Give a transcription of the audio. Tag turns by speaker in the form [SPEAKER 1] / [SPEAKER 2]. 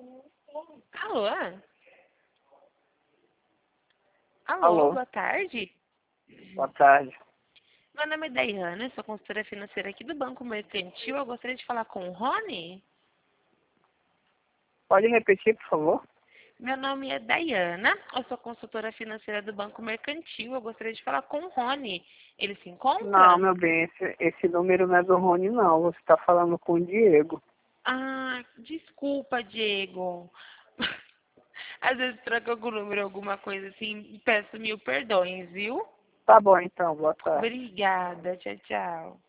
[SPEAKER 1] Alô? Alô,
[SPEAKER 2] Alô,
[SPEAKER 1] boa tarde.
[SPEAKER 2] boa tarde.
[SPEAKER 1] Meu nome é Daiane, sou consultora financeira aqui do Banco Mercantil. Eu gostaria de falar com o Rony.
[SPEAKER 2] Pode repetir, por favor?
[SPEAKER 1] Meu nome é Daiana, eu sou consultora financeira do Banco Mercantil. Eu gostaria de falar com o Rony. Ele se
[SPEAKER 2] Não,
[SPEAKER 1] encontra?
[SPEAKER 2] meu bem, esse número não é do Rony, não. Você está falando com o Diego.
[SPEAKER 1] Ah, desculpa, Diego. Às vezes troca algum número, alguma coisa assim. Peço mil perdões, viu?
[SPEAKER 2] Tá bom, então. Boa tarde.
[SPEAKER 1] Obrigada. Tchau, tchau.